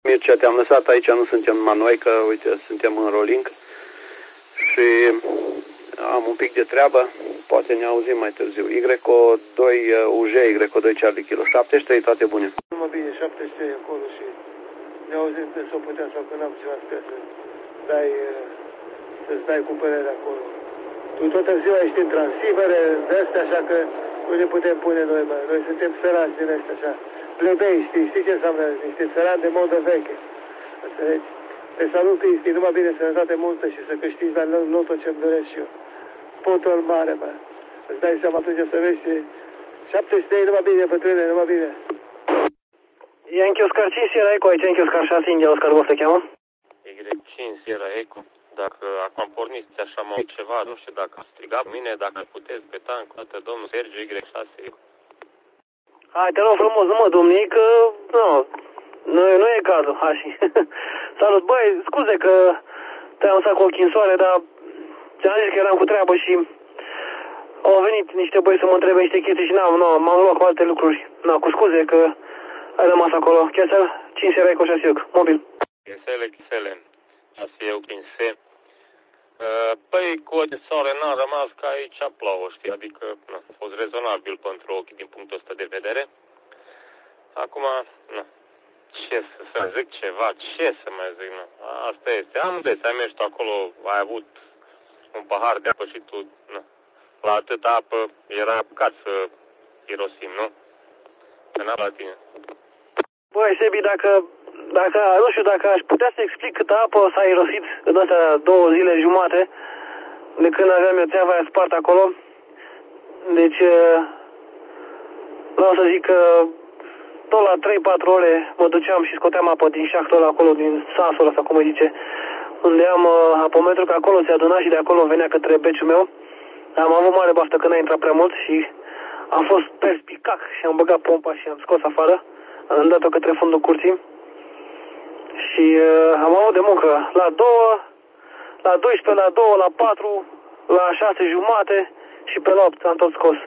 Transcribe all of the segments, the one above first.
Mircea, te-am lăsat aici, nu suntem numai noi, că, uite, suntem în rolling și am un pic de treabă, poate ne auzim mai târziu. YO2 UJ, YO2 Charlie Kilo, 73, toate bune. Numai bine, 73 acolo și ne auzim când s-o putea sau când am ceva sper să-ți dai cu părere acolo. Tu toată ziua ești în transivere, de astea, așa că nu ne putem pune noi, mă. Noi suntem săraci din astea, așa. Plebei, știi ce înseamnă? Niște săraci de modă veche. Înțelegi? Te salut, Cristi, numai bine, sănătate multă și să câștigi la loto ce-mi doresc și eu. Potul mare, mă. Îți dai seama atunci să vezi și 73, numai bine, bătrâne, numai bine. Yankee Oscar 5 Sierra Eco, aici Yankee Oscar 6, India Oscar Golf te cheamă? Y5 Sierra Eco. Dacă acum am pornit așa mă ceva, nu știu dacă a strigat mine, dacă puteți pe tank, toată domnul Sergiu Y6 Eco. Hai, te rog frumos, nu mă dumni, că nu e cazul, hai. Salut, băi, scuze că te-am lăsat cu ochii în soare, dar ți-am zis că eram cu treabă și au venit niște băi să mă întrebe niște chestii și m-am luat cu alte lucruri. Cu scuze că ai rămas acolo. Chesel, 5 Sierra Eco 6 Eco, mobil. Chesele, 6 Eco 5 Păi, cu o de soare n-a rămas ca aici plouă, știi, adică a fost rezonabil pentru ochii din punctul ăsta de vedere. Acum, ce să zic ceva, ce să mai zic, asta este. Am des, ai mers tu acolo, ai avut un pahar de apă și tu, la atâta apă era păcat să irosim, nu? Că n-am la tine. Băi, Sebi, nu știu dacă aș putea să explic câtă apă s-a irosit în astea 2 zile jumate de când aveam eu țeava aia spart acolo. Deci, vreau să zic că tot la 3-4 ore mă duceam și scoteam apă din șahtul ăla acolo, din sasul ăsta, cum îi zice, unde am apometru, că acolo se aduna și de acolo venea către beciul meu. Am avut mare baftă că n-a intrat prea mult și am fost perspicac și am băgat pompa și am scos afară. Am dat-o către fundul curții și am avut de muncă la 2, la 12, la 2, la 4, la 6 jumate și pe la 8 am tot scos.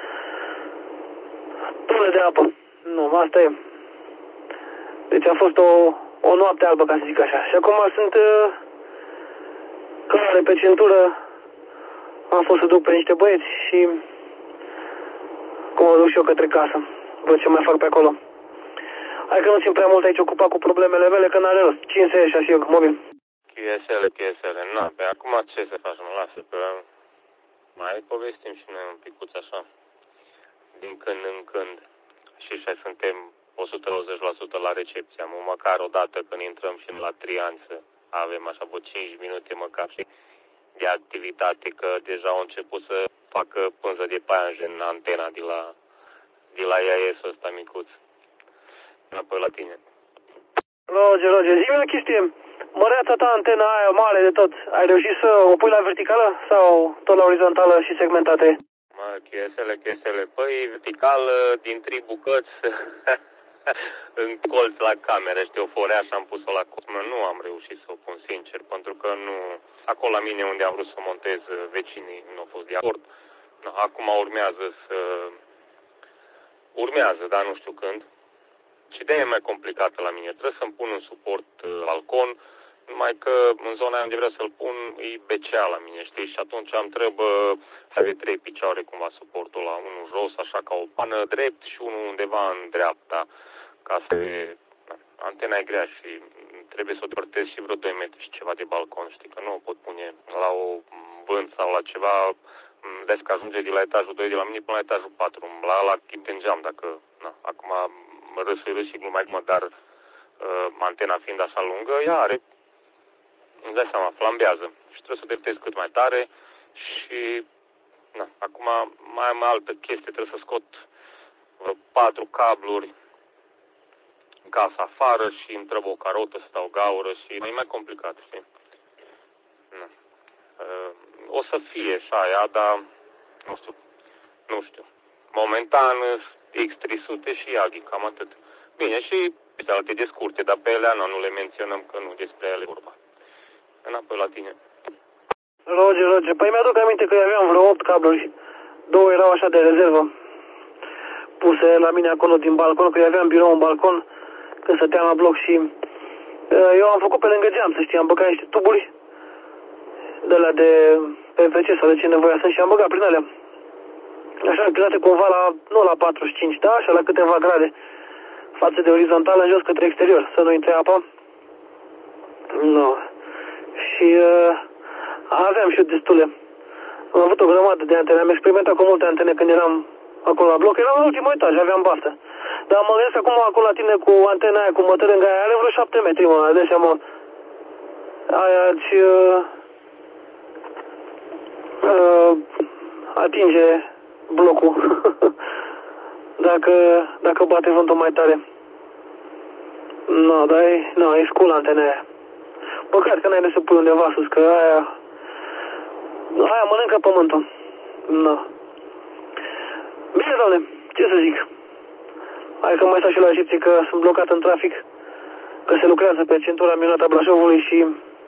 Tone de apă. Nu, asta e. Deci a fost o noapte albă, ca să zic așa. Și acum sunt clare pe centură. Am fost să duc pe niște băieți și cum mă duc și eu către casă. Văd ce mai fac pe acolo. Hai că nu țin prea mult aici ocupat cu problemele mele, că n-are rost. 5 și eu, mobil. QSL, pe acum ce să facem? Lasă, că mai povestim și noi un picuț așa, din când în când. Și așa suntem 120% la recepție. Măcar o dată când intrăm și la trian să avem așa vreo 5 minute măcar și de activitate, că deja au început să facă pânză de paianjen în antena de la IAS-ul ăsta micuț. Înapoi la tine. Roger, zi-mi o chestie. Măreața ta, antena aia mare de tot, ai reușit să o pui la verticală sau tot la orizontală și segmentate? Chesele. Păi, verticală, din 3 bucăți, în colț la cameră, știu, o forea și am pus-o la cosmă. Nu am reușit să o pun, sincer, pentru că nu... Acolo la mine unde am vrut să o montez, vecinii nu au fost de acord. Acum urmează, dar nu știu când. Și de-aia e mai complicată la mine. Trebuie să-mi pun un suport balcon, numai că în zona unde vreau să-l pun e BCA la mine, știi? Și atunci am trebuie să avea 3 picioare cumva suportul la unul jos, așa ca o pană drept și unul undeva în dreapta, ca să... Antena e grea și trebuie să o depărtez și vreo 2 metri și ceva de balcon, știi? Că nu o pot pune la o vânt sau la ceva, des că ajunge de la etajul 2 de la mine până la etajul 4, la chip din geam, dacă... acum râs și glumai, dar antena fiind așa lungă, ea are, îmi dai seama, flambează și trebuie să o deptez cât mai tare și acum mai am altă chestie, trebuie să scot 4 cabluri în casa afară și îmi trebuie o carotă să dau gaură și e mai complicat, știi? O să fie așa ea, dar nu știu. Momentan X300 și Yagi, cam atât. Bine, și alte de scurte, dar pe ele nu le menționăm, că nu despre ele vorba. Înapoi la tine. Roger. Păi mi-aduc aminte că aveam vreo 8 cabluri. 2 erau așa de rezervă, puse la mine acolo din balcon, că eu aveam birou în balcon când stăteam la bloc și Eu am făcut pe lângă geam, să știi, am băgat niște tuburi de la de PVC sau de ce nevoia sunt și am băgat prin alea. Așa înclinate cumva la, nu la 45, da, așa la câteva grade față de orizontală în jos către exterior, să nu intre apa. No. Și aveam și eu destule. Am avut o grămadă de antene, am experimentat cu multe antene când eram acolo la bloc, eram la ultimul etaj, aveam baftă. Dar mă gândesc acum acolo la tine cu antena aia, cu mătărângă aia, are vreo 7 metri, mă, adesea, mă. Aia îți atinge blocul dacă bate vântul mai tare. No, dar e scul antena aia. Păcat că n-ai de să pui undeva sus, că aia mănâncă pământul. No. Bine, doamne, ce să zic? Hai că mai stau și la recepție că sunt blocat în trafic, că se lucrează pe centura minunată Brașovului și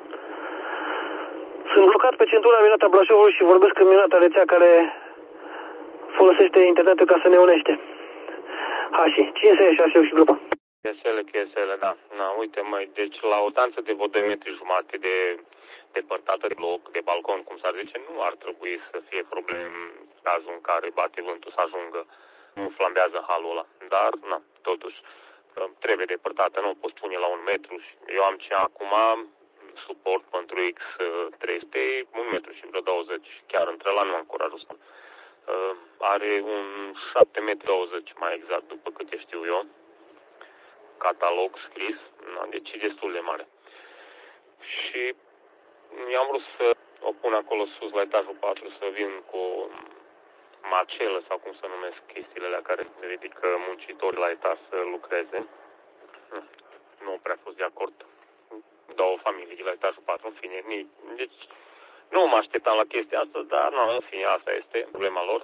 sunt blocat pe centura minunată Brașovului și vorbesc în minunata rețea care folosește internetul ca să ne unește. Hași, 566 și grupa. Chesele, da. Na, uite, măi, deci la o distanță de vreo 2 metri jumate de depărtată de bloc, de balcon, cum s-ar zice, nu ar trebui să fie probleme în cazul în care bate vântul să ajungă, nu flambează halul ăla. Dar, na, totuși, trebuie depărtată, nu o poți pune la 1 metru. Și eu am ce acum suport pentru X300, 1 metru și vreo 20, chiar între la nu am curajul să are un 7,20 m mai exact, după câte știu eu, catalog scris, deci e destul de mare. Și eu am vrut să o pun acolo sus la etajul 4 să vin cu o macelă sau cum se numesc chestiile alea care ridică muncitorii la etaj să lucreze. Nu prea fost de acord. Două familii la etajul 4, în fine. Deci nu mă așteptam la chestia asta, dar nu, în fine, asta este problema lor.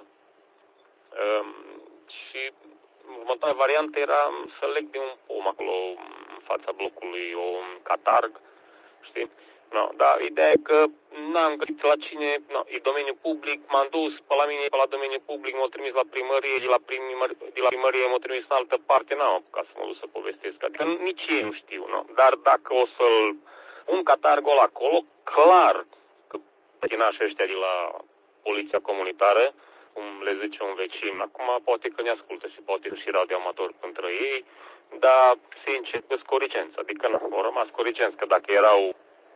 Și următoarea variantă era să leg de un pom acolo în fața blocului, un catarg, știi? No, dar ideea e că n-am găsit la cine, no, e domeniu public, m-am dus pe la mine, pe la domeniu public, m-au trimis la primărie, de la primărie m-au trimis în altă parte, n-am apucat să mă duc să povestesc, adică nici ei nu știu, no? Dar dacă o să-l, un catargol acolo, clar că pătinașii ăștia de la poliția comunitară, cum le zice un vecin, acum poate că ne ascultă și poate și radioamatori între ei, dar sincer, că scoricenți, adică nu, au rămas scoricenți, că dacă erau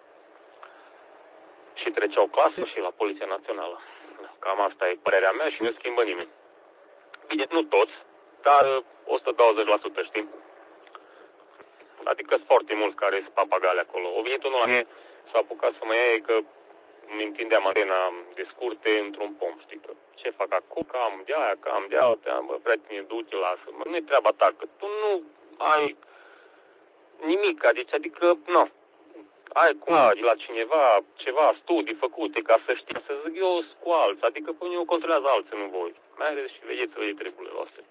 și treceau clasă și la Poliția Națională. Cam asta e părerea mea și nu schimbă nimeni. Bine, nu toți, dar 120%, știi? Adică sunt foarte mulți care sunt papagale acolo. O venit unul la mine, s-a apucat să mă ia că îmi întindeam antena de scurte într-un pom, știi? Că ce fac acum? Că am de aia, că am de altea, bă, prietene, du-te, lasă. Mă, nu e treaba ta, că tu nu ai nimic, adică, nu. Ai cumva de la cineva ceva studii făcute ca să știi, să zic eu cu alții, adică până eu controlează alții, nu voi. Mai ales și vedeți treburile voastre.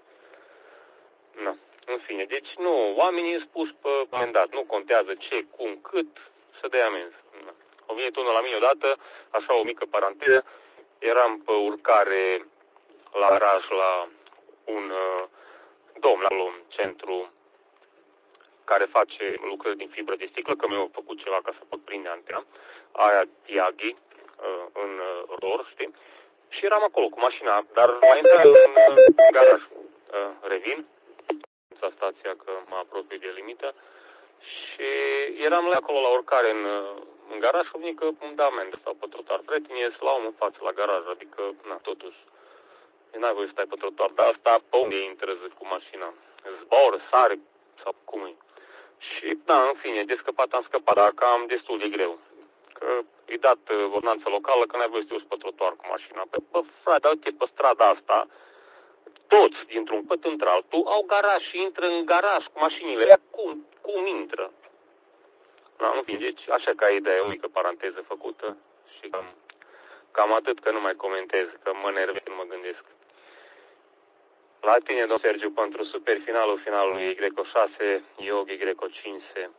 Na. În fine, deci nu, oamenii sunt puși pe amendat, nu contează ce, cum, cât, să dea amenzi. Au venit unul la mine odată, așa o mică paranteză, eram pe urcare la garaj la un domn la un centru care face lucrări din fibră de sticlă, că mi-au făcut ceva ca să pot prinde antena, aia Tiaghi, în ROR, știi? Și eram acolo cu mașina, dar mai intrat în garaj. Revin, la stația, că mă apropii de limită, și eram la acolo la urcare în garaj și că îmi da amendă sau pe trotuar. Prietenie, să luam în față la garaj, adică, na, totuși, n-ai voie să stai pe trotuar, dar asta pe unde intră, zic, cu mașina? Zbor, sare, sau cum e? Și, da, în fine, de scăpat am scăpat, dar cam destul de greu. Că e dat ordonanță locală că n-ai voie să te urci pe trotuar cu mașina. Bă, frate, uite, pe strada asta, toți dintr-un păt într-altul au garaj și intră în garaj cu mașinile. Ea cum intră? Da, în fine, deci așa ca idee, o mică paranteză făcută și cam atât, că nu mai comentez, că mă nervez când mă gândesc. La tine, domn Sergiu, pentru superfinalul finalului Y6, Iog Y5.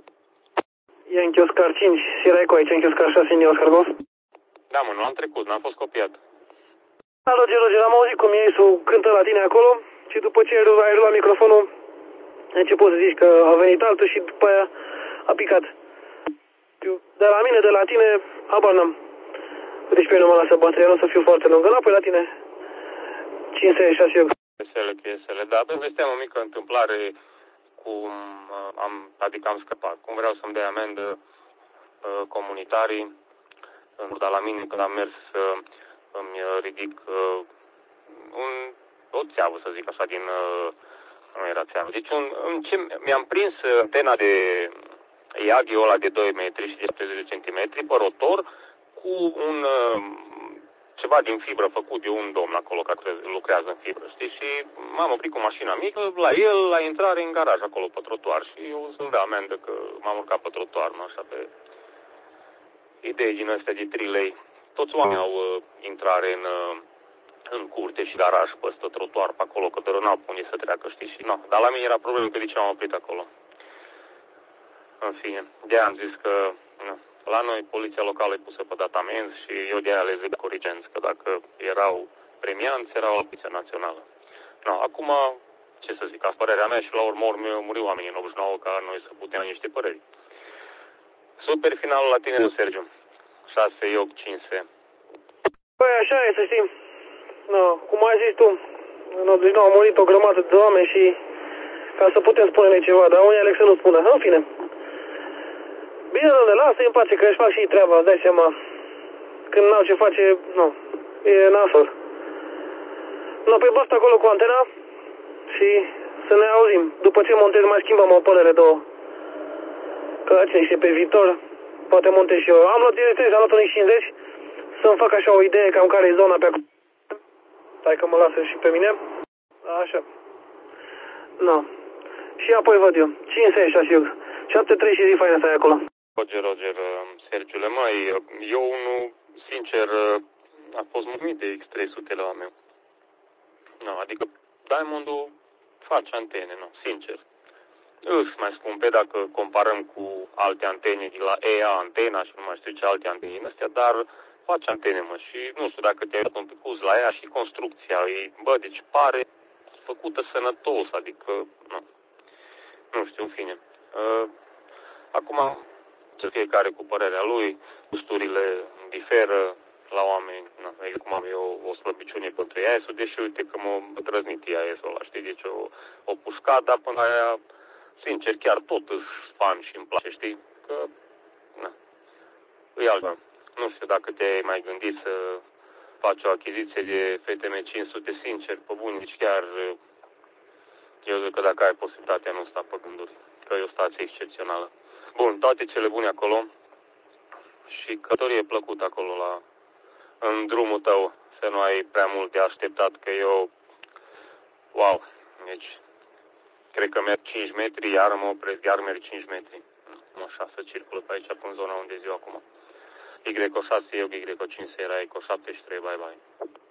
Yankee Oscar 5, Sierra Echo aici, Yankee Oscar 6, India Oscar Golf. Da, mă, nu am trecut, n-am fost copiat. Da, Roger, am auzit cum Iisu cântă la tine acolo și după ce ai luat microfonul, ai început să zici că a venit altul și după aia a picat. De la mine, de la tine, habar n-am. Uite și pe mine mă lasă bateria, nu o să fiu foarte lungă. Înapoi la tine. 568. QSL, da, povesteam o mică întâmplare cum adică am scăpat. Cum vreau să-mi dea amendă comunitarii, dar la mine când am mers îmi ridic o țeavă, să zic așa, nu era țeavă. Deci mi-am prins antena de Yagi ăla de 2 metri și de 30 de centimetri pe rotor cu un ceva din fibră făcut de un domn acolo care lucrează în fibră, știi? Și m-am oprit cu mașina mică la el, la intrare în garaj acolo pe trotuar și eu să-mi dea amendă că m-am urcat pe trotuar, nu așa, pe idei din astea de 3 lei. Toți oamenii au intrare în curte și garaj pe ăsta trotuar pe acolo, că doar n-au unde să treacă, știi? Și nu, dar la mine era problemă că de ce m-am oprit acolo. În fine, de-aia am zis că la noi poliția locală e pusă pe dat amenzi și eu de-aia le zic corigenți, că dacă erau premianți, erau la poliția națională. No, acum, ce să zic, asta părerea mea și la urmă muri oamenii în 89 ca noi să putem niște păreri. Super finalul la tine, Sergiu. 6, 8, 5. Păi așa e, să știi. No, cum ai zis tu, în 89 au murit o grămadă de oameni și ca să putem spune ceva, dar unii aleg să nu spună. În fine. Bine, de lasă-i în pace, că își fac și ei treaba, îți dai seama. Când n-au ce face, nu, e nasol. No, pe basta acolo cu antena și să ne auzim. După ce montez, mai schimbăm o părere două. Că cine știe, pe viitor, poate montez și eu. Am luat direct, am luat un 50 să-mi fac așa o idee cam care e zona pe acolo. Stai că mă lasă și pe mine. Așa. No. Și apoi văd eu. 566. 73 și zi faină să ai acolo. Roger, Sergiule, eu nu, sincer, a fost mulțumit de X300 la meu. No, adică Diamond-ul face antene, no, sincer. Îs mai scumpe dacă comparăm cu alte antene de la EA antena și nu mai știu ce alte antene din astea, dar face antene, mă, și nu știu dacă te-ai dat un pic la ea și construcția ei, bă, deci pare făcută sănătos, adică, nu știu, în fine. Acum, fiecare cu părerea lui, gusturile diferă la oameni, cum am eu o slăbiciune pentru IAS-ul, deși uite că m-a trăznit IAS-ul ăla, știi, deci o pușcat, dar până aia, sincer, chiar tot îs fan și îmi place, știi, că, e altceva. Nu știu dacă te-ai mai gândit să faci o achiziție de FTM 500, sincer, pe bun, deci chiar, eu zic că dacă ai posibilitatea, nu sta pe gânduri, că e o stație excepțională. Bun, toate cele bune acolo și călătorie plăcută acolo în drumul tău, să nu ai prea mult de așteptat, că eu, wow, deci, cred că merg 5 metri, iar mă opresc, iar merg 5 metri. Nu așa, să circulă pe aici, până zona unde ziua acum. Y6, eu Y5, era Eco 73, bye bye.